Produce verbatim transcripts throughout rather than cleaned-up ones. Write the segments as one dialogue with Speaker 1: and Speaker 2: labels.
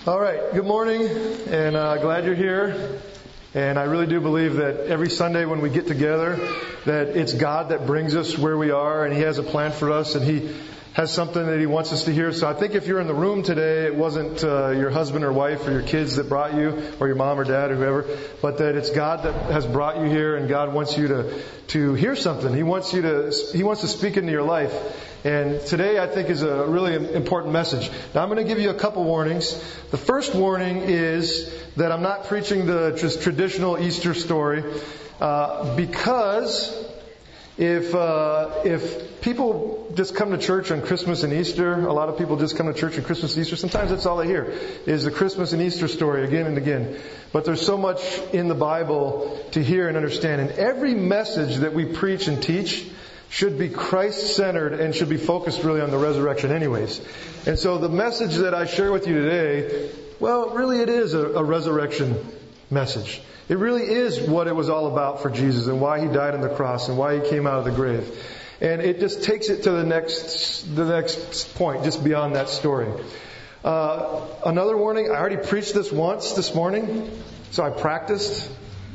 Speaker 1: All right, good morning, and uh, glad you're here. And I really do believe that every Sunday when we get together, that it's God that brings us where we are, and He has a plan for us, and He has something that He wants us to hear. So I think if you're in the room today, it wasn't uh, your husband or wife or your kids that brought you, or your mom or dad or whoever, but that it's God that has brought you here, and God wants you to to hear something. He wants you to He wants to speak into your life. And today I think is a really important message. Now I'm going to give you a couple warnings. The first warning is that I'm not preaching the just traditional Easter story, uh, because if uh, if people just come to church on Christmas and Easter, a lot of people just come to church on Christmas and Easter. Sometimes that's all they hear is the Christmas and Easter story again and again. But there's so much in the Bible to hear and understand. And every message that we preach and teach should be Christ-centered and should be focused really on the resurrection anyways. And so the message that I share with you today, well, really it is a, a resurrection message. It really is what it was all about for Jesus and why He died on the cross and why He came out of the grave. And it just takes it to the next the next point, just beyond that story. Uh, another warning, I already preached this once this morning, so I practiced.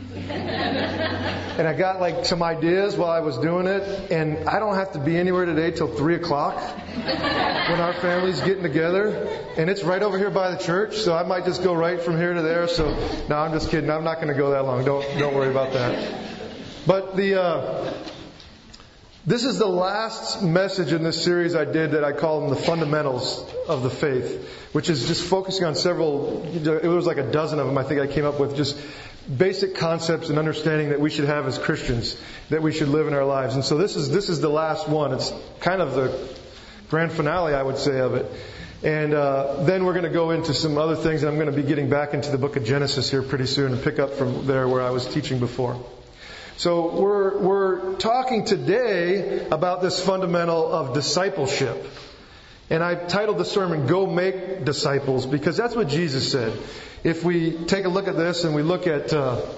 Speaker 1: And I got like some ideas while I was doing it, and I don't have to be anywhere today till three o'clock when our family's getting together, and it's right over here by the church, so I might just go right from here to there. So no, I'm just kidding. I'm not going to go that long. Don't don't worry about that. But the uh, this is the last message in this series I did that I call them the fundamentals of the faith, which is just focusing on several. It was like a dozen of them I think I came up with, just basic concepts and understanding that we should have as Christians, that we should live in our lives. And so this is this is the last one. It's kind of the grand finale, I would say, of it. And uh, then we're going to go into some other things, and I'm going to be getting back into the book of Genesis here pretty soon and pick up from there where I was teaching before. So we're we're talking today about this fundamental of discipleship. And I titled the sermon, Go Make Disciples, because that's what Jesus said. If we take a look at this and we look at, uh, let's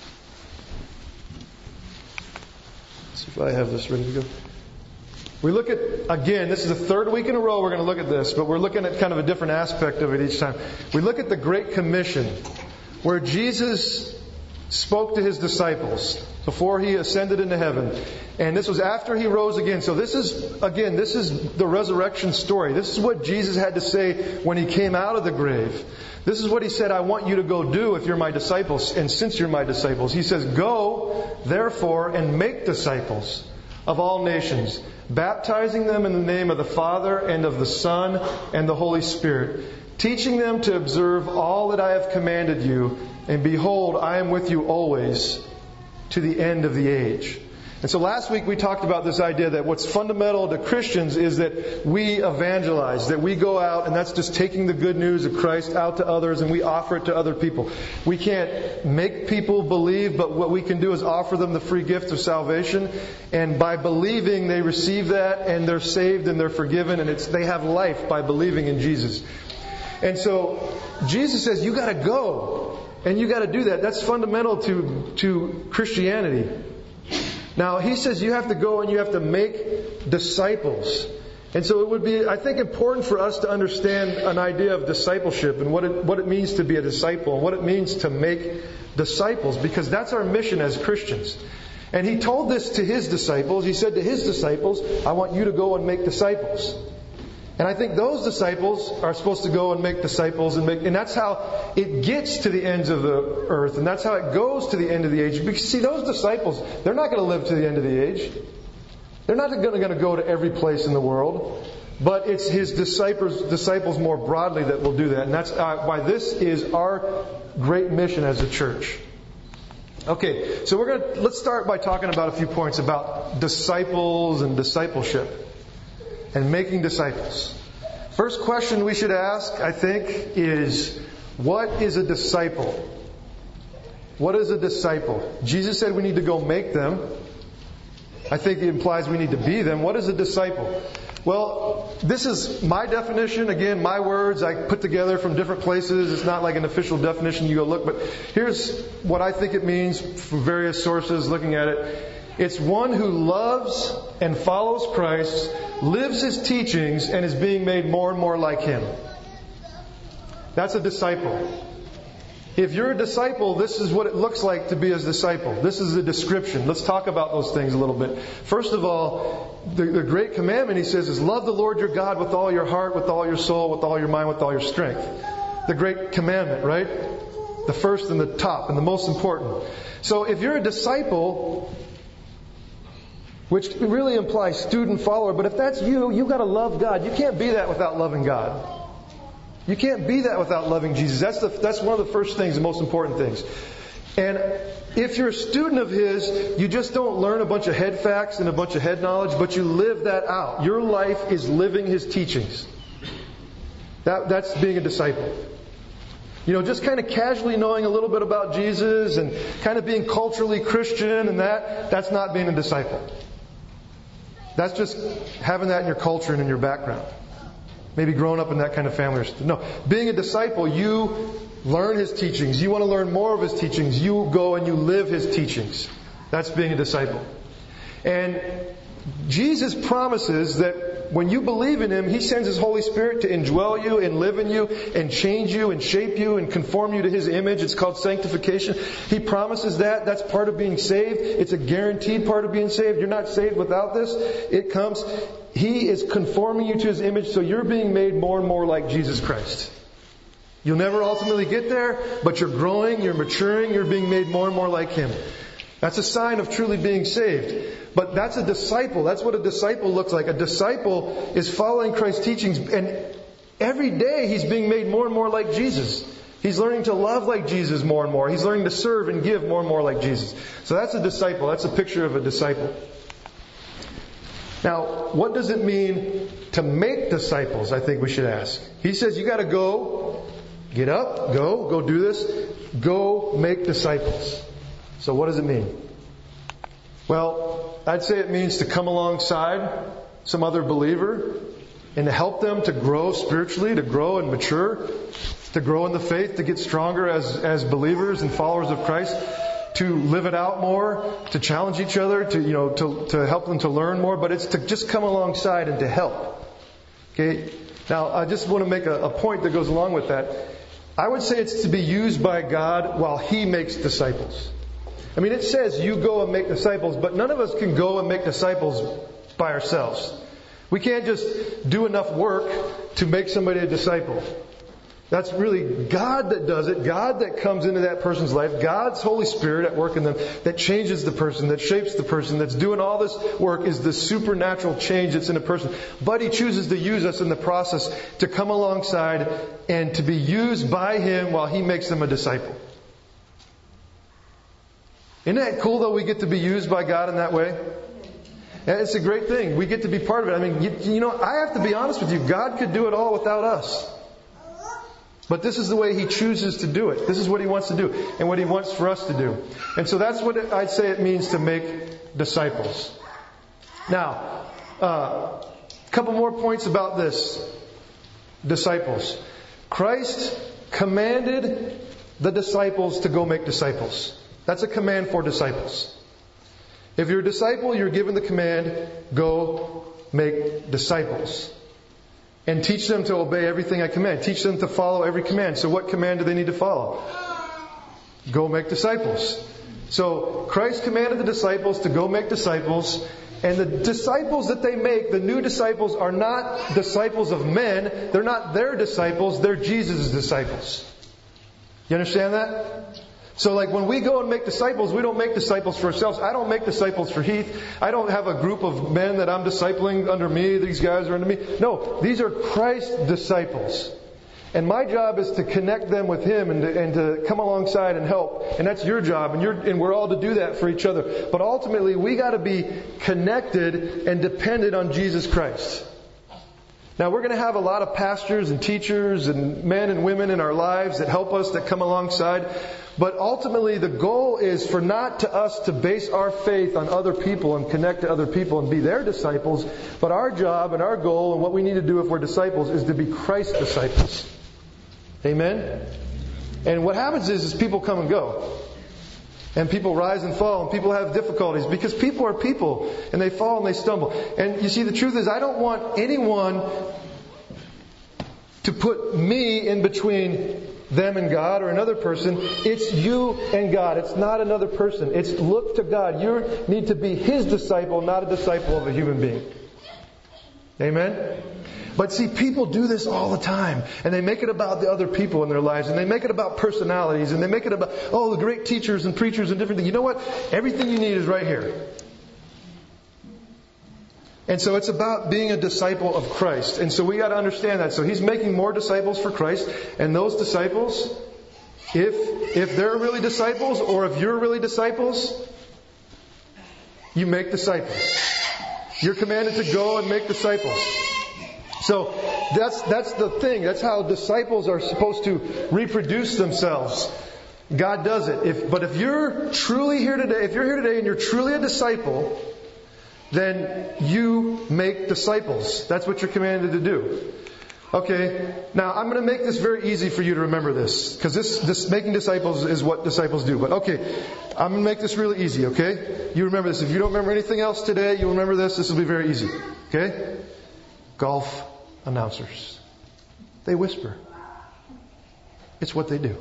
Speaker 1: see if I have this ready to go. We look at, again, this is the third week in a row we're going to look at this, but we're looking at kind of a different aspect of it each time. We look at the Great Commission, where Jesus spoke to His disciples before He ascended into heaven. And this was after He rose again. So this is, again, this is the resurrection story. This is what Jesus had to say when He came out of the grave. This is what He said, I want you to go do if you're my disciples, and since you're my disciples. He says, go, therefore, and make disciples of all nations, baptizing them in the name of the Father and of the Son and the Holy Spirit, teaching them to observe all that I have commanded you, and behold, I am with you always to the end of the age. And so last week we talked about this idea that what's fundamental to Christians is that we evangelize, that we go out, and that's just taking the good news of Christ out to others and we offer it to other people. We can't make people believe, but what we can do is offer them the free gift of salvation. And by believing, they receive that and they're saved and they're forgiven, and it's they have life by believing in Jesus. And so Jesus says, you got to go. And you got to do that. That's fundamental to, to Christianity. Now, He says you have to go and you have to make disciples. And so it would be, I think, important for us to understand an idea of discipleship and what it, what it means to be a disciple and what it means to make disciples, because that's our mission as Christians. And He told this to His disciples. He said to His disciples, I want you to go and make disciples. And I think those disciples are supposed to go and make disciples, and make, and that's how it gets to the ends of the earth, and that's how it goes to the end of the age. Because see, those disciples, they're not going to live to the end of the age. They're not going to go to every place in the world, but it's His disciples, disciples more broadly that will do that, and that's why this is our great mission as a church. Okay, so we're going to let's start by talking about a few points about disciples and discipleship. And making disciples. First question we should ask, I think, is what is a disciple? What is a disciple? Jesus said we need to go make them. I think it implies we need to be them. What is a disciple? Well, this is my definition. Again, my words I put together from different places. It's not like an official definition you go look. But here's what I think it means from various sources looking at it. It's one who loves and follows Christ, lives His teachings, and is being made more and more like Him. That's a disciple. If you're a disciple, this is what it looks like to be a disciple. This is a description. Let's talk about those things a little bit. First of all, the, the great commandment, he says, is love the Lord your God with all your heart, with all your soul, with all your mind, with all your strength. The great commandment, right? The first and the top and the most important. So if you're a disciple, which really implies student, follower, but if that's you, you've got to love God. You can't be that without loving God. You can't be that without loving Jesus. That's the, that's one of the first things, the most important things. And if you're a student of His, you just don't learn a bunch of head facts and a bunch of head knowledge, but you live that out. Your life is living His teachings. That, that's being a disciple. You know, just kind of casually knowing a little bit about Jesus and kind of being culturally Christian and that, that's not being a disciple. That's just having that in your culture and in your background. Maybe growing up in that kind of family or something. No, being a disciple, you learn His teachings. You want to learn more of His teachings. You go and you live His teachings. That's being a disciple. And Jesus promises that when you believe in Him, He sends His Holy Spirit to indwell you and live in you and change you and shape you and conform you to His image. It's called sanctification. He promises that. That's part of being saved. It's a guaranteed part of being saved. You're not saved without this. It comes. He is conforming you to His image, so you're being made more and more like Jesus Christ. You'll never ultimately get there, but you're growing, you're maturing, you're being made more and more like Him. That's a sign of truly being saved. But that's a disciple. That's what a disciple looks like. A disciple is following Christ's teachings, and every day he's being made more and more like Jesus. He's learning to love like Jesus more and more. He's learning to serve and give more and more like Jesus. So that's a disciple. That's a picture of a disciple. Now, what does it mean to make disciples? I think we should ask. He says you got to go, get up, go, go do this, go make disciples. So what does it mean? Well, I'd say it means to come alongside some other believer and to help them to grow spiritually, to grow and mature, to grow in the faith, to get stronger as, as believers and followers of Christ, to live it out more, to challenge each other, to, you know, to, to help them to learn more, but it's to just come alongside and to help. Okay? Now, I just want to make a, a point that goes along with that. I would say it's to be used by God while He makes disciples. I mean, it says you go and make disciples, but none of us can go and make disciples by ourselves. We can't just do enough work to make somebody a disciple. That's really God that does it. God that comes into that person's life. God's Holy Spirit at work in them that changes the person, that shapes the person, that's doing all this work is the supernatural change that's in a person. But He chooses to use us in the process to come alongside and to be used by Him while He makes them a disciple. Isn't that cool that we get to be used by God in that way? And it's a great thing. We get to be part of it. I mean, you, you know, I have to be honest with you. God could do it all without us. But this is the way He chooses to do it. This is what He wants to do and what He wants for us to do. And so that's what I'd say it means to make disciples. Now, a uh, couple more points about this. Disciples. Christ commanded the disciples to go make disciples. That's a command for disciples. If you're a disciple, you're given the command, go make disciples. And teach them to obey everything I command. Teach them to follow every command. So what command do they need to follow? Go make disciples. So Christ commanded the disciples to go make disciples. And the disciples that they make, the new disciples, are not disciples of men. They're not their disciples. They're Jesus' disciples. You understand that? So like when we go and make disciples, we don't make disciples for ourselves. I don't make disciples for Heath. I don't have a group of men that I'm discipling under me. These guys are under me. No, these are Christ's disciples. And my job is to connect them with Him and to, and to come alongside and help. And that's your job. And, you're, and we're all to do that for each other. But ultimately, we got to be connected and dependent on Jesus Christ. Now, we're going to have a lot of pastors and teachers and men and women in our lives that help us, that come alongside. But ultimately, the goal is for not to us to base our faith on other people and connect to other people and be their disciples. But our job and our goal and what we need to do if we're disciples is to be Christ's disciples. Amen? And what happens is, is people come and go. And people rise and fall, and people have difficulties because people are people, and they fall and they stumble. And you see, the truth is, I don't want anyone to put me in between them and God or another person. It's you and God. It's not another person. It's look to God. You need to be His disciple, not a disciple of a human being. Amen? But see, people do this all the time. And they make it about the other people in their lives. And they make it about personalities. And they make it about, oh, the great teachers and preachers and different things. You know what? Everything you need is right here. And so it's about being a disciple of Christ. And so we got to understand that. So He's making more disciples for Christ. And those disciples, if if they're really disciples, or if you're really disciples, you make disciples. You're commanded to go and make disciples. So that's that's the thing. That's how disciples are supposed to reproduce themselves. God does it. If but if you're truly here today, if you're here today and you're truly a disciple, then you make disciples. That's what you're commanded to do. Okay, now I'm going to make this very easy for you to remember this, because this, this making disciples is what disciples do. But okay, I'm going to make this really easy, okay? You remember this. If you don't remember anything else today, you'll remember this. This will be very easy, okay? Golf announcers. They whisper. It's what they do.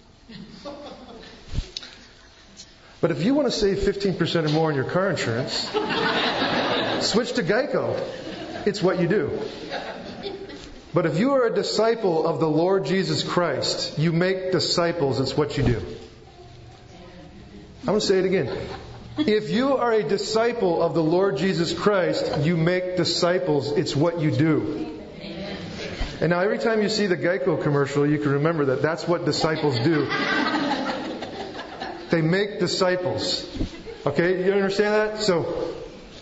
Speaker 1: But if you want to save fifteen percent or more on your car insurance, switch to Geico. It's what you do. But if you are a disciple of the Lord Jesus Christ, you make disciples. It's what you do. I'm going to say it again. If you are a disciple of the Lord Jesus Christ, you make disciples. It's what you do. And now every time you see the Geico commercial, you can remember that that's what disciples do. They make disciples. Okay, you understand that? So,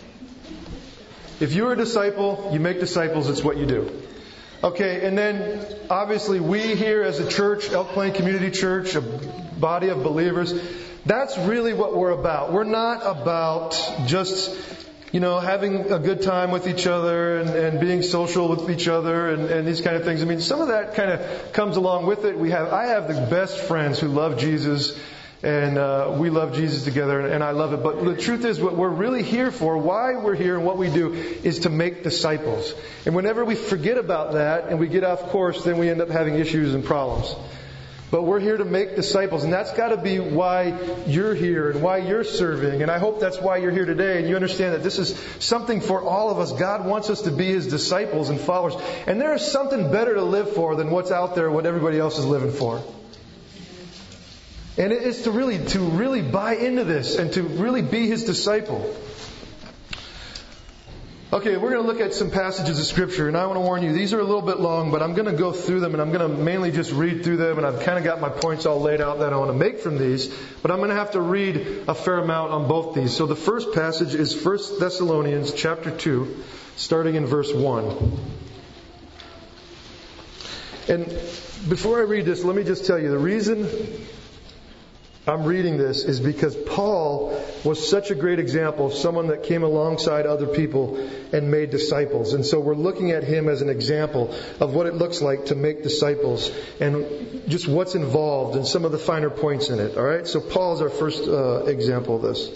Speaker 1: if you're a disciple, you make disciples. It's what you do. Okay, and then obviously we here as a church, Elk Plain Community Church, a body of believers, that's really what we're about. We're not about just, you know, having a good time with each other and, and being social with each other and, and these kind of things. I mean, some of that kind of comes along with it. We have, I have the best friends who love Jesus. And uh, we love Jesus together, and I love it. But the truth is, what we're really here for, why we're here and what we do, is to make disciples. And whenever we forget about that and we get off course, then we end up having issues and problems. But we're here to make disciples, and that's got to be why you're here and why you're serving. And I hope that's why you're here today, and you understand that this is something for all of us. God wants us to be His disciples and followers. And there is something better to live for than what's out there, what everybody else is living for. And it is to really, to really buy into this and to really be His disciple. Okay, we're going to look at some passages of Scripture, and I want to warn you, these are a little bit long, but I'm going to go through them, and I'm going to mainly just read through them, and I've kind of got my points all laid out that I want to make from these, but I'm going to have to read a fair amount on both these. So the first passage is First Thessalonians chapter two, starting in verse one. And before I read this, let me just tell you, the reason I'm reading this is because Paul was such a great example of someone that came alongside other people and made disciples. And so we're looking at him as an example of what it looks like to make disciples and just what's involved and some of the finer points in it. All right? So Paul's our first uh, example of this.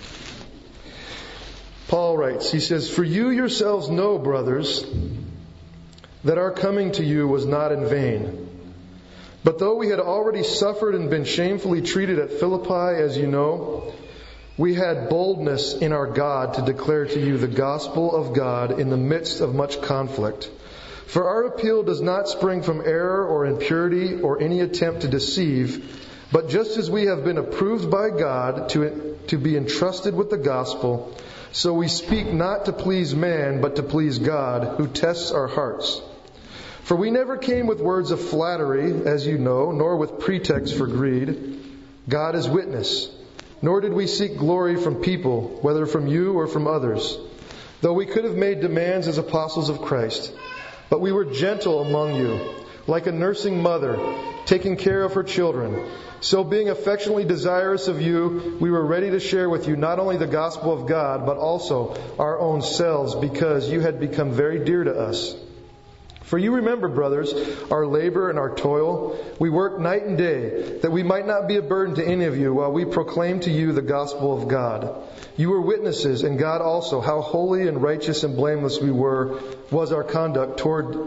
Speaker 1: Paul writes, he says, "For you yourselves know, brothers, that our coming to you was not in vain. But though we had already suffered and been shamefully treated at Philippi, as you know, we had boldness in our God to declare to you the gospel of God in the midst of much conflict. For our appeal does not spring from error or impurity or any attempt to deceive, but just as we have been approved by God to, to be entrusted with the gospel, so we speak not to please man, but to please God, who tests our hearts. For we never came with words of flattery, as you know, nor with pretext for greed. God is witness. Nor did we seek glory from people, whether from you or from others, though we could have made demands as apostles of Christ. But we were gentle among you, like a nursing mother, taking care of her children. So being affectionately desirous of you, we were ready to share with you not only the gospel of God, but also our own selves, because you had become very dear to us. For you remember, brothers, our labor and our toil. We worked night and day, that we might not be a burden to any of you, while we proclaim to you the gospel of God. You were witnesses, and God also, how holy and righteous and blameless we were, was our conduct toward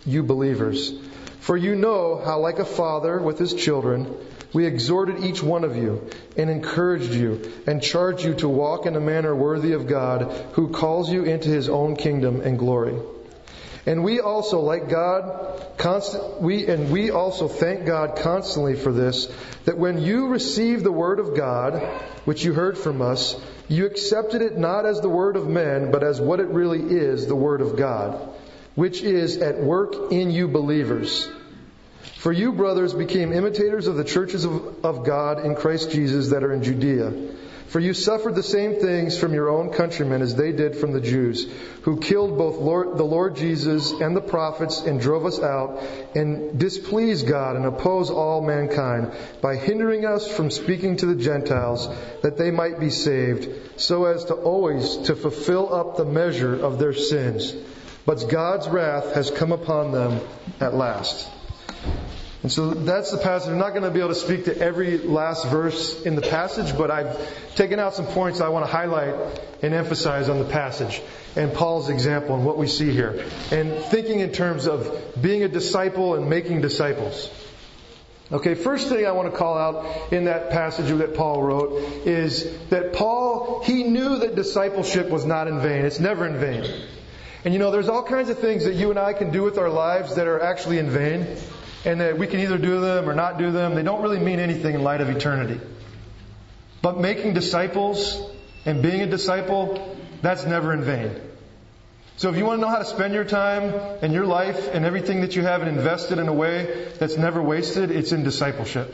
Speaker 1: you believers. For you know how, like a father with his children, we exhorted each one of you and encouraged you and charged you to walk in a manner worthy of God, who calls you into His own kingdom and glory. And we also, like God, constant, we and we also thank God constantly for this, that when you received the word of God, which you heard from us, you accepted it not as the word of men, but as what it really is, the word of God, which is at work in you believers. For you, brothers, became imitators of the churches of, of God in Christ Jesus that are in Judea. For you suffered the same things from your own countrymen as they did from the Jews, who killed both Lord, the Lord Jesus and the prophets and drove us out and displeased God and opposed all mankind by hindering us from speaking to the Gentiles that they might be saved, so as to always to fulfill up the measure of their sins. But God's wrath has come upon them at last. And so that's the passage. I'm not going to be able to speak to every last verse in the passage, but I've taken out some points I want to highlight and emphasize on the passage and Paul's example and what we see here. And thinking in terms of being a disciple and making disciples. Okay, first thing I want to call out in that passage that Paul wrote is that Paul, he knew that discipleship was not in vain. It's never in vain. And you know, there's all kinds of things that you and I can do with our lives that are actually in vain. And that we can either do them or not do them. They don't really mean anything in light of eternity. But making disciples and being a disciple, that's never in vain. So if you want to know how to spend your time and your life and everything that you have and invested in a way that's never wasted, it's in discipleship.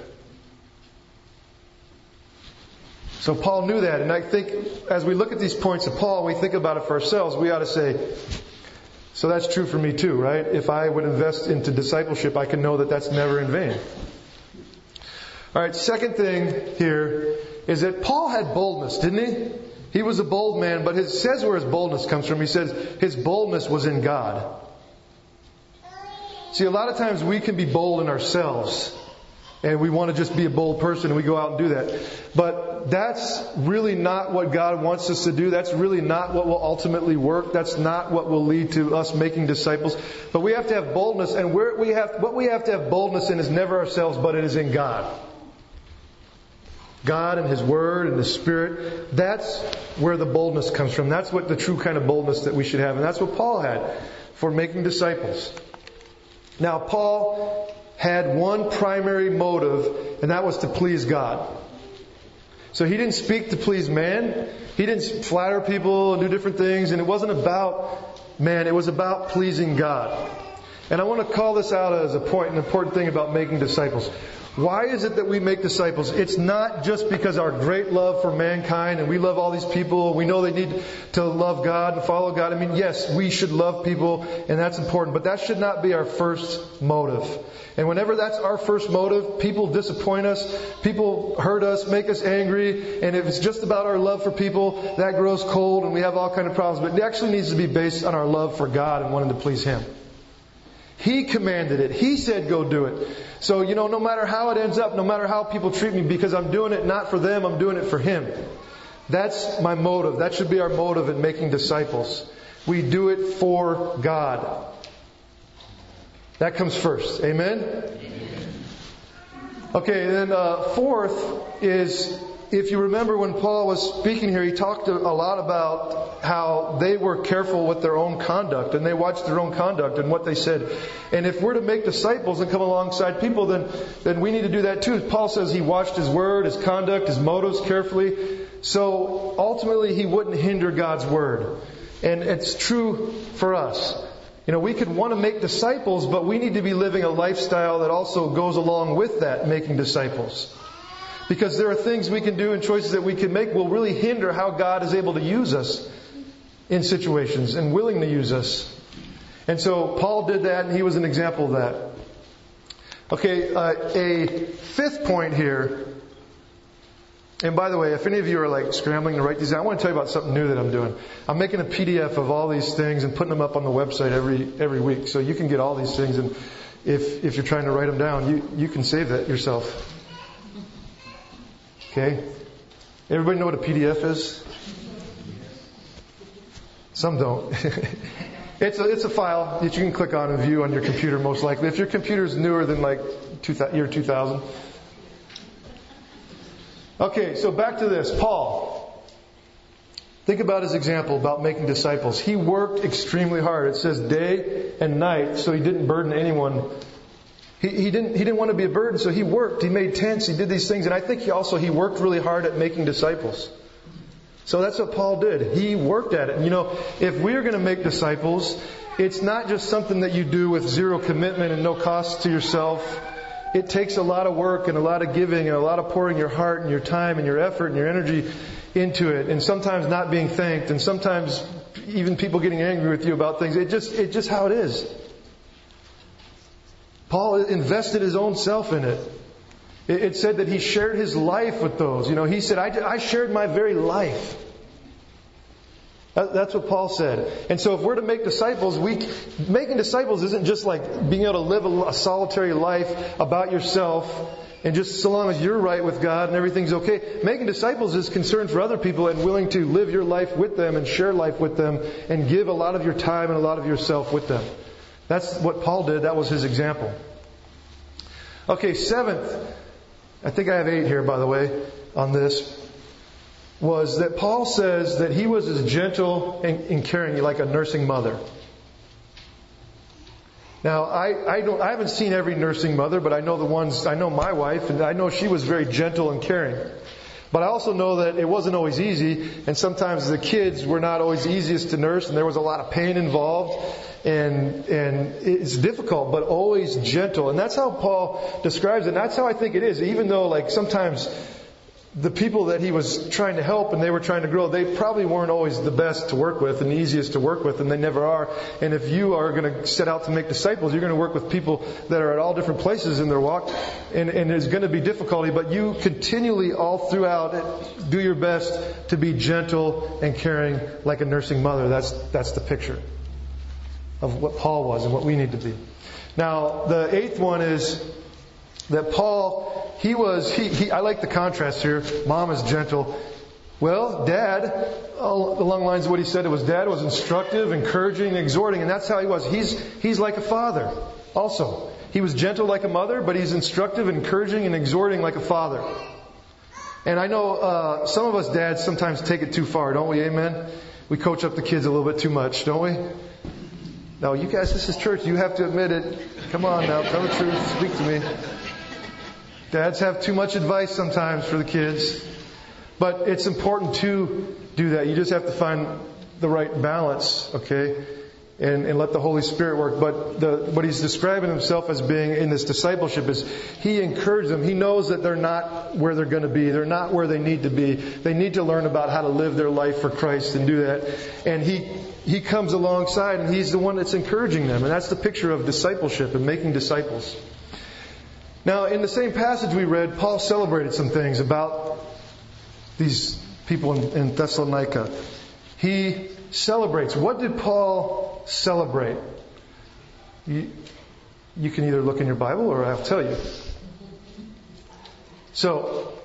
Speaker 1: So Paul knew that. And I think as we look at these points of Paul, we think about it for ourselves, we ought to say, so that's true for me too, right? If I would invest into discipleship, I can know that that's never in vain. All right, second thing here is that Paul had boldness, didn't he? He was a bold man, but it says where his boldness comes from. He says his boldness was in God. See, a lot of times we can be bold in ourselves, and we want to just be a bold person, and we go out and do that. But that's really not what God wants us to do. That's really not what will ultimately work. That's not what will lead to us making disciples. But we have to have boldness, and where we have, what we have to have boldness in is never ourselves, but it is in God. God and His Word and the Spirit. That's where the boldness comes from. That's what the true kind of boldness that we should have. And that's what Paul had for making disciples. Now, Paul had one primary motive, and that was to please God. So he didn't speak to please man. He didn't flatter people and do different things. And it wasn't about man. It was about pleasing God. And I want to call this out as a point, an important thing about making disciples. Why is it that we make disciples? It's not just because our great love for mankind and we love all these people. We know they need to love God and follow God. I mean, yes, we should love people and that's important. But that should not be our first motive. And whenever that's our first motive, people disappoint us, people hurt us, make us angry. And if it's just about our love for people, that grows cold and we have all kinds of problems. But it actually needs to be based on our love for God and wanting to please Him. He commanded it. He said, go do it. So, you know, no matter how it ends up, no matter how people treat me, because I'm doing it not for them, I'm doing it for Him. That's my motive. That should be our motive in making disciples. We do it for God. That comes first. Amen? Okay, then uh, fourth is, if you remember when Paul was speaking here, he talked a lot about how they were careful with their own conduct and they watched their own conduct and what they said. And if we're to make disciples and come alongside people, then, then we need to do that too. Paul says he watched his word, his conduct, his motives carefully. So ultimately he wouldn't hinder God's word. And it's true for us. You know, we could want to make disciples, but we need to be living a lifestyle that also goes along with that, making disciples. Because there are things we can do and choices that we can make will really hinder how God is able to use us in situations and willing to use us. And so Paul did that and he was an example of that. Okay, uh, a fifth point here. And by the way, if any of you are like scrambling to write these down, I want to tell you about something new that I'm doing. I'm making a P D F of all these things and putting them up on the website every every week. So you can get all these things, and if if you're trying to write them down, you, you can save that yourself. Okay? Everybody know what a P D F is? Some don't. It's a, it's a file that you can click on and view on your computer most likely. If your computer is newer than like two, year two thousand. Okay, so back to this. Paul. Think about his example about making disciples. He worked extremely hard. It says day and night, so he didn't burden anyone. He, he didn't he didn't want to be a burden, so he worked. He made tents. He did these things. And I think he also he worked really hard at making disciples. So that's what Paul did. He worked at it. And you know, if we're going to make disciples, it's not just something that you do with zero commitment and no cost to yourself. It takes a lot of work and a lot of giving and a lot of pouring your heart and your time and your effort and your energy into it, and sometimes not being thanked, and sometimes even people getting angry with you about things. It just it's just how it is. Paul invested his own self in it. It, it said that he shared his life with those. You know, he said, I, I shared my very life. That, that's what Paul said. And so if we're to make disciples, we making disciples isn't just like being able to live a, a solitary life about yourself. And just so long as you're right with God and everything's okay. Making disciples is concerned for other people and willing to live your life with them and share life with them and give a lot of your time and a lot of yourself with them. That's what Paul did. That was his example. Okay, seventh. I think I have eight here, by the way, on this. Was that Paul says that he was as gentle and, and caring like a nursing mother. Now, I, I don't, I haven't seen every nursing mother, but I know the ones, I know my wife, and I know she was very gentle and caring. But I also know that it wasn't always easy, and sometimes the kids were not always the easiest to nurse, and there was a lot of pain involved, and, and it's difficult, but always gentle. And that's how Paul describes it, and that's how I think it is, even though like sometimes the people that he was trying to help and they were trying to grow, they probably weren't always the best to work with and the easiest to work with, and they never are. And if you are going to set out to make disciples, you're going to work with people that are at all different places in their walk, and, and there's going to be difficulty, but you continually all throughout it, do your best to be gentle and caring like a nursing mother. That's, that's the picture of what Paul was and what we need to be. Now, the eighth one is that Paul, he was, he, he, I like the contrast here. Mom is gentle. Well, Dad, along the lines of what he said, it was Dad was instructive, encouraging, exhorting, and that's how he was. He's, he's like a father also. He was gentle like a mother, but he's instructive, encouraging, and exhorting like a father. And I know uh, some of us dads sometimes take it too far, don't we? Amen? We coach up the kids a little bit too much, don't we? No, you guys, this is church. You have to admit it. Come on now, tell the truth. Speak to me. Dads have too much advice sometimes for the kids. But it's important to do that. You just have to find the right balance, okay? And, and let the Holy Spirit work. But the, what he's describing himself as being in this discipleship is he encouraged them. He knows that they're not where they're going to be. They're not where they need to be. They need to learn about how to live their life for Christ and do that. And he he comes alongside and he's the one that's encouraging them. And that's the picture of discipleship and making disciples. Now, in the same passage we read, Paul celebrated some things about these people in, in Thessalonica. He celebrates. What did Paul celebrate? You, you can either look in your Bible or I'll tell you. So,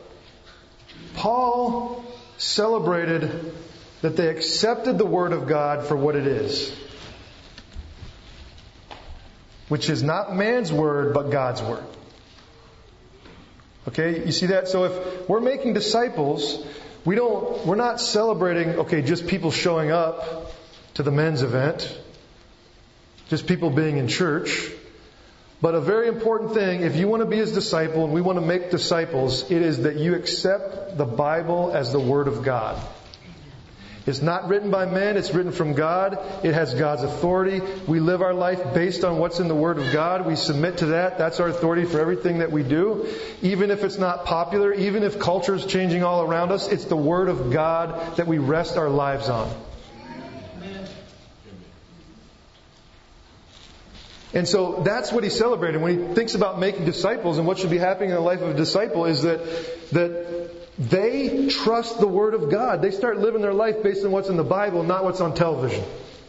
Speaker 1: Paul celebrated that they accepted the Word of God for what it is, which is not man's word, but God's word. Okay, you see that? So if we're making disciples, we don't, we're not celebrating, okay, just people showing up to the men's event, just people being in church. But a very important thing, if you want to be His disciple and we want to make disciples, it is that you accept the Bible as the Word of God. It's not written by men, it's written from God. It has God's authority. We live our life based on what's in the Word of God. We submit to that. That's our authority for everything that we do. Even if it's not popular, even if culture is changing all around us, it's the Word of God that we rest our lives on. And so that's what he celebrated when he thinks about making disciples, and what should be happening in the life of a disciple is that that they trust the Word of God. They start living their life based on what's in the Bible, not what's on television.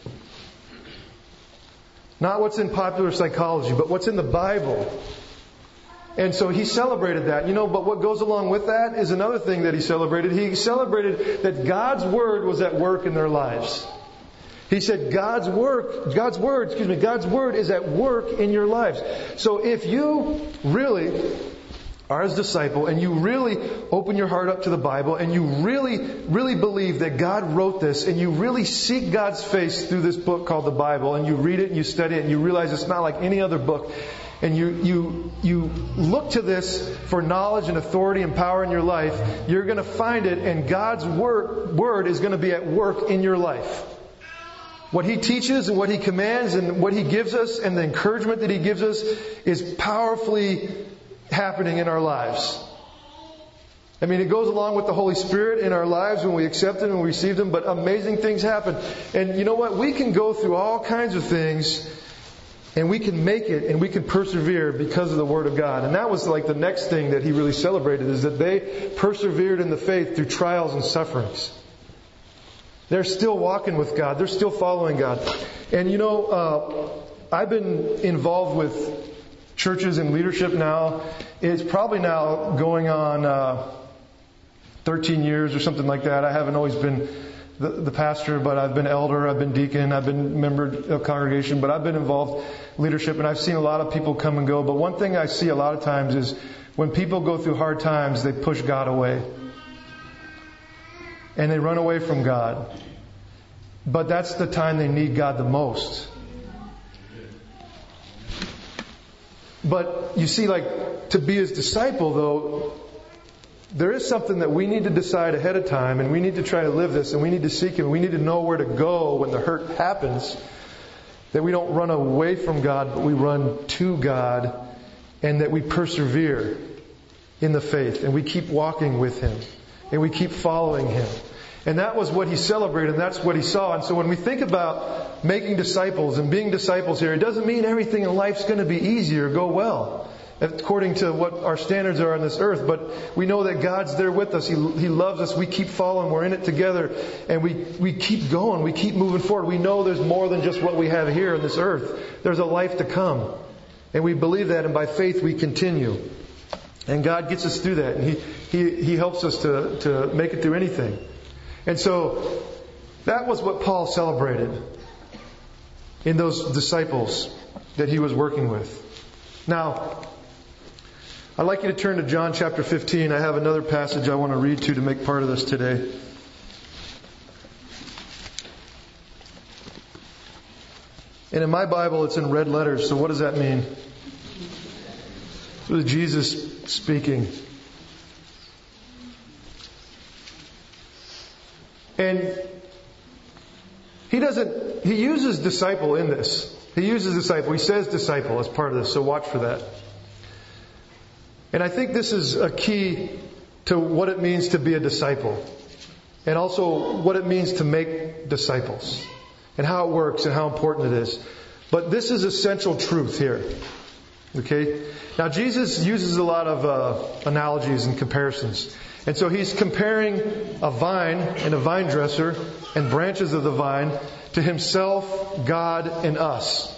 Speaker 1: Not what's in popular psychology, but what's in the Bible. And so he celebrated that. You know, but what goes along with that is another thing that he celebrated. He celebrated that God's Word was at work in their lives. He said God's work, God's word, excuse me, God's word is at work in your lives. So if you really are His disciple and you really open your heart up to the Bible and you really, really believe that God wrote this and you really seek God's face through this book called the Bible and you read it and you study it and you realize it's not like any other book and you, you, you look to this for knowledge and authority and power in your life, you're going to find it, and God's word, word is going to be at work in your life. What He teaches and what He commands and what He gives us and the encouragement that He gives us is powerfully happening in our lives. I mean, it goes along with the Holy Spirit in our lives when we accept Him and we receive Him, but amazing things happen. And you know what? We can go through all kinds of things and we can make it and we can persevere because of the Word of God. And that was like the next thing that He really celebrated, is that they persevered in the faith through trials and sufferings. They're still walking with God. They're still following God. And you know, uh, I've been involved with churches and leadership now. It's probably now going on uh, thirteen years or something like that. I haven't always been the, the pastor, but I've been elder, I've been deacon, I've been member of congregation, but I've been involved in leadership, and I've seen a lot of people come and go. But one thing I see a lot of times is when people go through hard times, they push God away. And they run away from God. But that's the time they need God the most. But you see, like, to be His disciple, though, there is something that we need to decide ahead of time, and we need to try to live this, and we need to seek Him. We need to know where to go when the hurt happens. That we don't run away from God, but we run to God, and that we persevere in the faith, and we keep walking with Him, and we keep following Him. And that was what He celebrated, and that's what He saw. And so when we think about making disciples and being disciples here, it doesn't mean everything in life's going to be easy or go well, according to what our standards are on this earth. But we know that God's there with us. He, he loves us. We keep following. We're in it together. And we, we keep going. We keep moving forward. We know there's more than just what we have here on this earth. There's a life to come. And we believe that, and by faith we continue. And God gets us through that. And He, He, He helps us to, to make it through anything. And so that was what Paul celebrated in those disciples that he was working with. Now, I'd like you to turn to John chapter fifteen. I have another passage I want to read to to make part of this today. And in my Bible, it's in red letters. So what does that mean? This is Jesus speaking. And he doesn't, he uses disciple in this. He uses disciple. He says disciple as part of this. So watch for that. And I think this is a key to what it means to be a disciple. And also what it means to make disciples. And how it works and how important it is. But this is essential truth here. Okay? Now Jesus uses a lot of uh, analogies and comparisons. And so he's comparing a vine and a vine dresser and branches of the vine to himself, God, and us.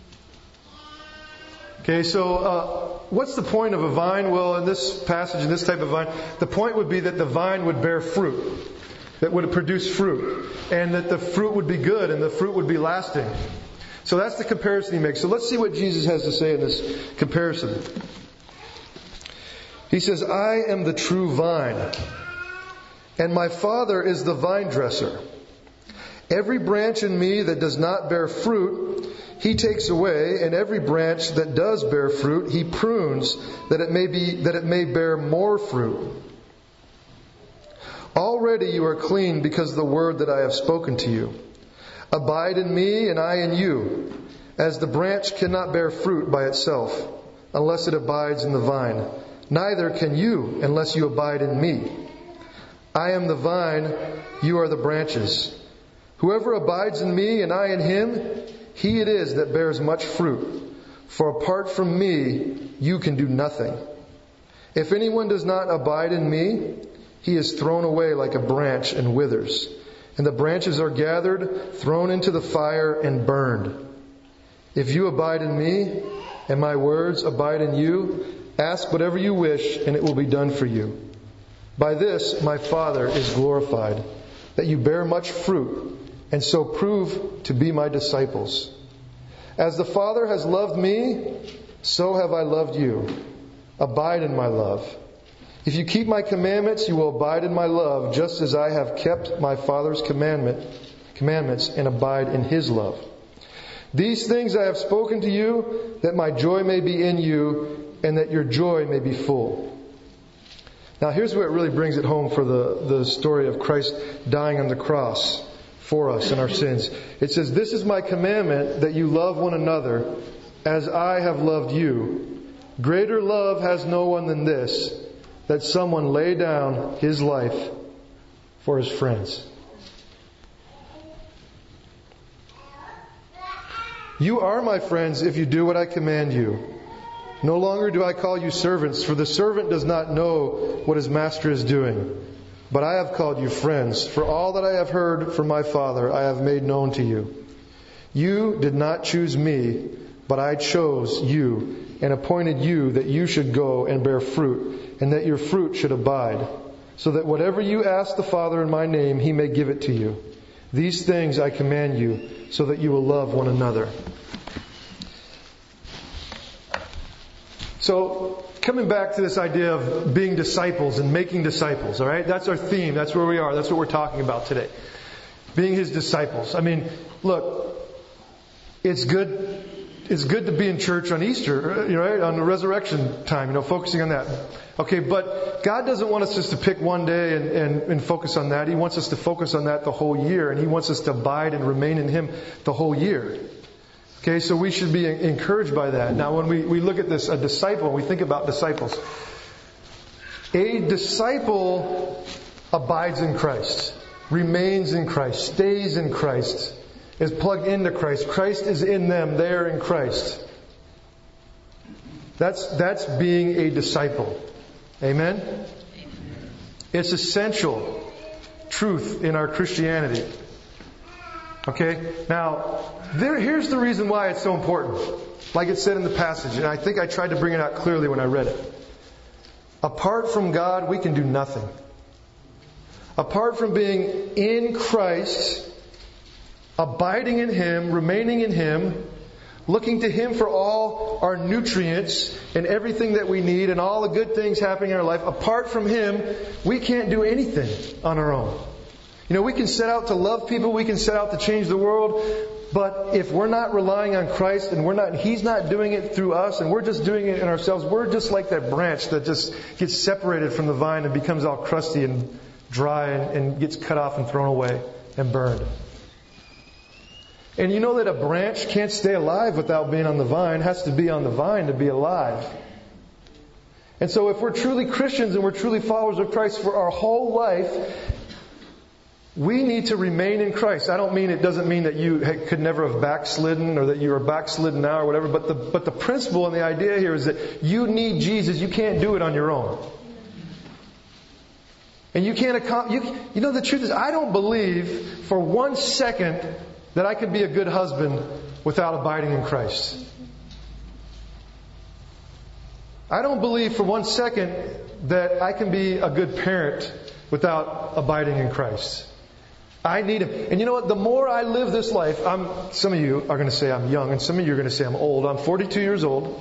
Speaker 1: Okay, so uh, what's the point of a vine? Well, in this passage, in this type of vine, the point would be that the vine would bear fruit, that would produce fruit, and that the fruit would be good and the fruit would be lasting. So that's the comparison he makes. So let's see what Jesus has to say in this comparison. He says, I am the true vine, and my Father is the vine dresser. Every branch in me that does not bear fruit, He takes away, and every branch that does bear fruit, He prunes, that it may be, that it may bear more fruit. Already you are clean because of the word that I have spoken to you. Abide in me, and I in you, as the branch cannot bear fruit by itself, unless it abides in the vine. Neither can you unless you abide in me. I am the vine, you are the branches. Whoever abides in me and I in him, he it is that bears much fruit. For apart from me, you can do nothing. If anyone does not abide in me, he is thrown away like a branch and withers. And the branches are gathered, thrown into the fire, and burned. If you abide in me, and my words abide in you, ask whatever you wish, and it will be done for you. By this my Father is glorified, that you bear much fruit, and so prove to be my disciples. As the Father has loved me, so have I loved you. Abide in my love. If you keep my commandments, you will abide in my love, just as I have kept my Father's commandment, commandments and abide in His love. These things I have spoken to you, that my joy may be in you, and that your joy may be full. Now here's where it really brings it home for the, the story of Christ dying on the cross for us and our sins. It says, this is my commandment, that you love one another as I have loved you. Greater love has no one than this, that someone lay down his life for his friends. You are my friends if you do what I command you. No longer do I call you servants, for the servant does not know what his master is doing. But I have called you friends, for all that I have heard from my Father I have made known to you. You did not choose me, but I chose you and appointed you that you should go and bear fruit, and that your fruit should abide, so that whatever you ask the Father in my name, He may give it to you. These things I command you, so that you will love one another. So, coming back to this idea of being disciples and making disciples, all right? That's our theme. That's where we are. That's what we're talking about today. Being His disciples. I mean, look, it's good it's good to be in church on Easter, you know, right? On the resurrection time, you know, focusing on that. Okay, but God doesn't want us just to pick one day and, and, and focus on that. He wants us to focus on that the whole year, and He wants us to abide and remain in Him the whole year. Okay, so we should be encouraged by that. Now, when we, we look at this, a disciple, we think about disciples. A disciple abides in Christ, remains in Christ, stays in Christ, is plugged into Christ. Christ is in them. They are in Christ. That's, that's being a disciple. Amen? Amen? It's essential truth in our Christianity. Okay? Now, there, here's the reason why it's so important. Like it said in the passage, and I think I tried to bring it out clearly when I read it. Apart from God, we can do nothing. Apart from being in Christ, abiding in Him, remaining in Him, looking to Him for all our nutrients and everything that we need and all the good things happening in our life. Apart from Him, we can't do anything on our own. You know, we can set out to love people, we can set out to change the world, but if we're not relying on Christ and we're not, He's not doing it through us and we're just doing it in ourselves, we're just like that branch that just gets separated from the vine and becomes all crusty and dry and, and gets cut off and thrown away and burned. And you know that a branch can't stay alive without being on the vine. It has to be on the vine to be alive. And so if we're truly Christians and we're truly followers of Christ for our whole life, we need to remain in Christ. I don't mean, it doesn't mean that you could never have backslidden or that you are backslidden now or whatever, but the, but the principle and the idea here is that you need Jesus. You can't do it on your own. And you can't accomplish, you, you know, the truth is, I don't believe for one second that I could be a good husband without abiding in Christ. I don't believe for one second that I can be a good parent without abiding in Christ. I need Him. And you know what? The more I live this life, I'm, some of you are going to say I'm young, and some of you are going to say I'm old. I'm forty-two years old.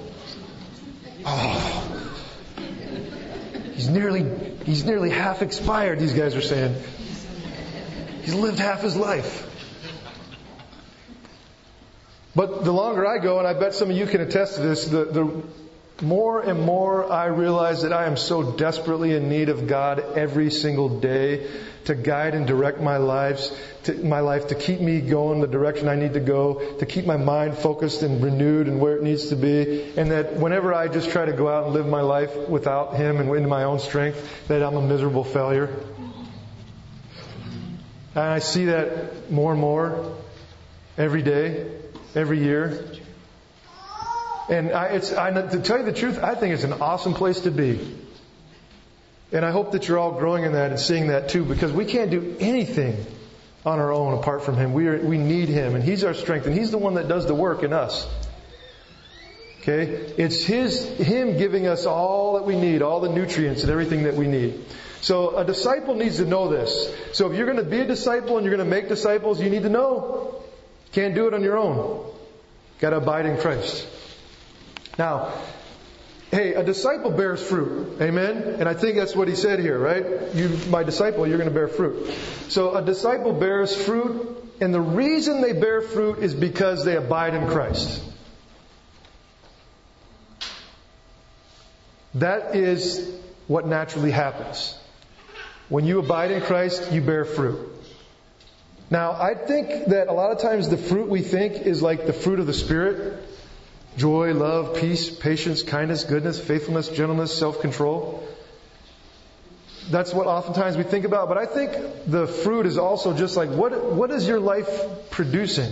Speaker 1: Oh, he's nearly, he's nearly half expired, these guys are saying. He's lived half his life. But the longer I go, and I bet some of you can attest to this, the, the more and more I realize that I am so desperately in need of God every single day to guide and direct my lives, to my life, to keep me going the direction I need to go, to keep my mind focused and renewed and where it needs to be, and that whenever I just try to go out and live my life without Him and in my own strength, that I'm a miserable failure. And I see that more and more every day. Every year. And I, it's, I, to tell you the truth, I think it's an awesome place to be. And I hope that you're all growing in that and seeing that too, because we can't do anything on our own apart from Him. We are, we need Him, and He's our strength, and He's the one that does the work in us. Okay? It's His, Him giving us all that we need, all the nutrients and everything that we need. So a disciple needs to know this. So if you're going to be a disciple and you're going to make disciples, you need to know. Can't do it on your own. Got to abide in Christ. Now, hey, a disciple bears fruit. Amen? And I think that's what he said here, right? You, my disciple, you're going to bear fruit. So a disciple bears fruit, and the reason they bear fruit is because they abide in Christ. That is what naturally happens. When you abide in Christ, you bear fruit. Now, I think that a lot of times the fruit we think is like the fruit of the Spirit. Joy, love, peace, patience, kindness, goodness, faithfulness, gentleness, self-control. That's what oftentimes we think about. But I think the fruit is also just like, what, what is your life producing?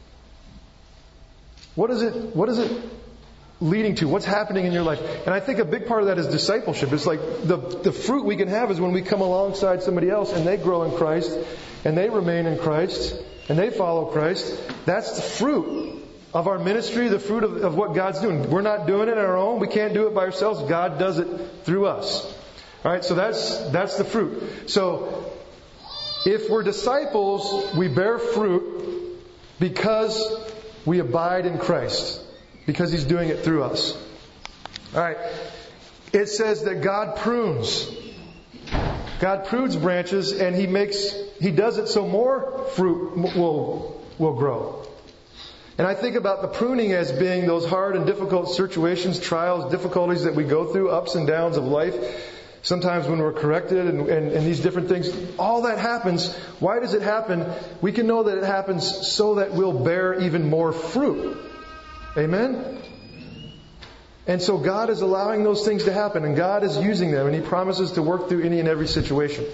Speaker 1: What is it, what is it leading to? What's happening in your life? And I think a big part of that is discipleship. It's like the, the fruit we can have is when we come alongside somebody else and they grow in Christ and they remain in Christ and they follow Christ. That's the fruit of our ministry, the fruit of, of what God's doing. We're not doing it on our own. We can't do it by ourselves. God does it through us. All right, so that's that's the fruit. So if we're disciples, we bear fruit because we abide in Christ, because He's doing it through us. All right, it says that God prunes. God prunes branches, and He makes He does it so more fruit will will grow. And I think about the pruning as being those hard and difficult situations, trials, difficulties that we go through, ups and downs of life. Sometimes when we're corrected and, and, and these different things, all that happens. Why does it happen? We can know that it happens so that we'll bear even more fruit. Amen? And so God is allowing those things to happen, and God is using them, and He promises to work through any and every situation.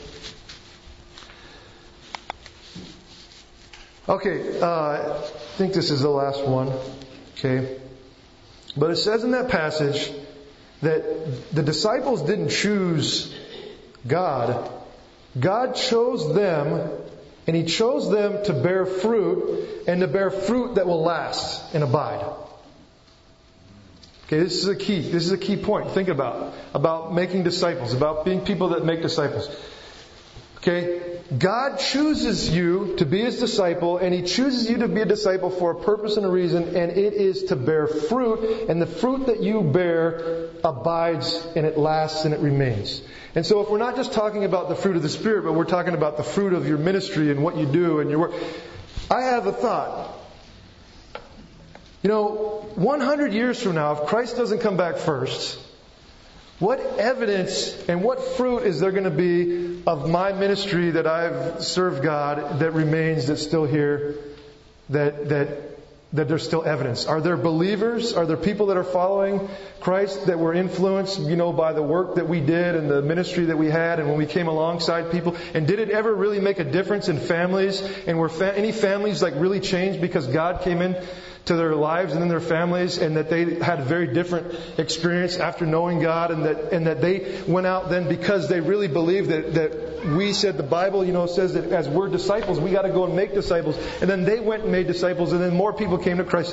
Speaker 1: Okay, uh, I think this is the last one. Okay. But it says in that passage that the disciples didn't choose God. God chose them, and He chose them to bear fruit, and to bear fruit that will last and abide. Okay, this is a key. This is a key point. Think about about making disciples, about being people that make disciples. Okay, God chooses you to be His disciple, and He chooses you to be a disciple for a purpose and a reason, and it is to bear fruit, and the fruit that you bear abides, and it lasts, and it remains. And so if we're not just talking about the fruit of the Spirit, but we're talking about the fruit of your ministry and what you do and your work, I have a thought. You know, one hundred years from now, if Christ doesn't come back first, what evidence and what fruit is there going to be of my ministry that I've served God that remains, that's still here, that that that there's still evidence? Are there believers? Are there people that are following Christ that were influenced, you know, by the work that we did and the ministry that we had and when we came alongside people? And did it ever really make a difference in families? And were fa- any families like really changed because God came in to their lives and in their families, and that they had a very different experience after knowing God, and that and that they went out then because they really believed that, that we said the Bible, you know, says that as we're disciples, we got to go and make disciples. And then they went and made disciples, and then more people came to Christ.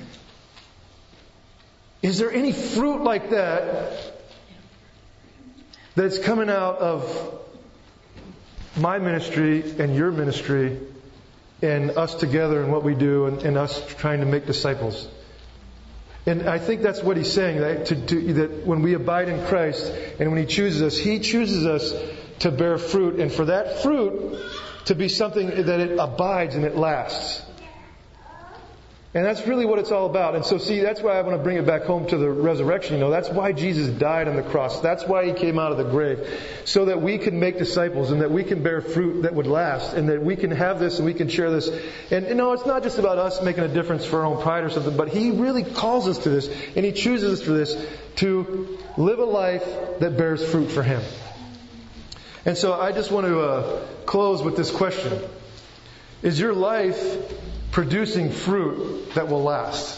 Speaker 1: Is there any fruit like that that's coming out of my ministry and your ministry and us together and what we do, and, and us trying to make disciples? And I think that's what he's saying, that, to, to, that when we abide in Christ and when He chooses us, He chooses us to bear fruit, and for that fruit to be something that it abides and it lasts. And that's really what it's all about. And so, see, that's why I want to bring it back home to the resurrection. You know, that's why Jesus died on the cross. That's why He came out of the grave. So that we can make disciples, and that we can bear fruit that would last, and that we can have this and we can share this. And, you know, it's not just about us making a difference for our own pride or something, but He really calls us to this, and He chooses us for this, to live a life that bears fruit for Him. And so I just want to uh, close with this question. Is your life producing fruit that will last?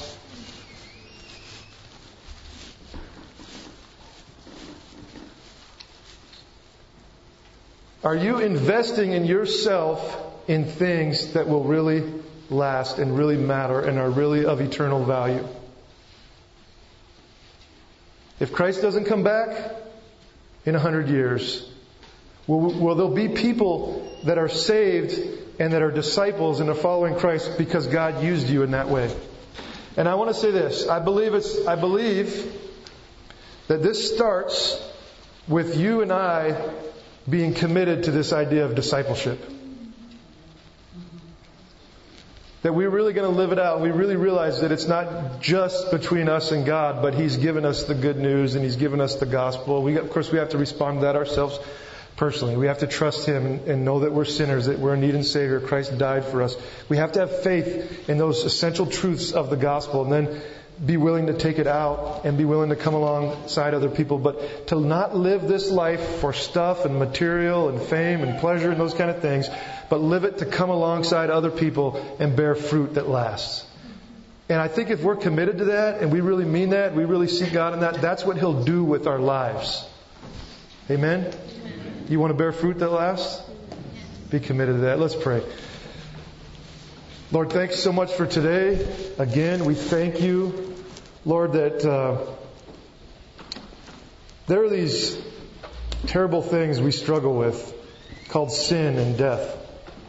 Speaker 1: Are you investing in yourself in things that will really last and really matter and are really of eternal value? If Christ doesn't come back in a hundred years, Will, will there be people that are saved and that are disciples and are following Christ because God used you in that way? And I want to say this. I believe it's, I believe that this starts with you and I being committed to this idea of discipleship. That we're really going to live it out. We really realize that it's not just between us and God, but He's given us the good news and He's given us the gospel. We, of course, we have to respond to that ourselves personally. We have to trust Him and know that we're sinners, that we're in need of a Savior. Christ died for us. We have to have faith in those essential truths of the gospel and then be willing to take it out and be willing to come alongside other people. But to not live this life for stuff and material and fame and pleasure and those kind of things, but live it to come alongside other people and bear fruit that lasts. And I think if we're committed to that and we really mean that, we really seek God in that, that's what He'll do with our lives. Amen? You want to bear fruit that lasts? Be committed to that. Let's pray. Lord, thanks so much for today. Again, we thank you, Lord, that uh, there are these terrible things we struggle with called sin and death.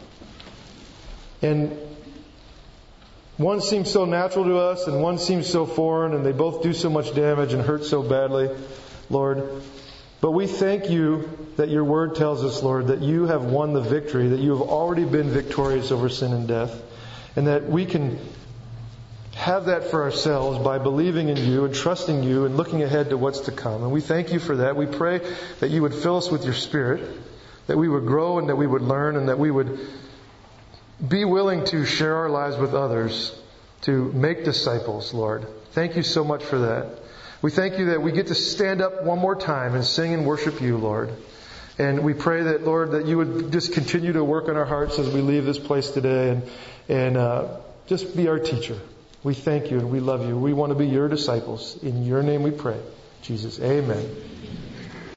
Speaker 1: And one seems so natural to us and one seems so foreign, and they both do so much damage and hurt so badly, Lord. But we thank you that your word tells us, Lord, that you have won the victory, that you have already been victorious over sin and death, and that we can have that for ourselves by believing in you and trusting you and looking ahead to what's to come. And we thank you for that. We pray that you would fill us with your Spirit, that we would grow and that we would learn and that we would be willing to share our lives with others, to make disciples, Lord. Thank you so much for that. We thank you that we get to stand up one more time and sing and worship you, Lord. And we pray that, Lord, that you would just continue to work in our hearts as we leave this place today and, and uh, just be our teacher. We thank you and we love you. We want to be your disciples. In your name we pray. Jesus, amen.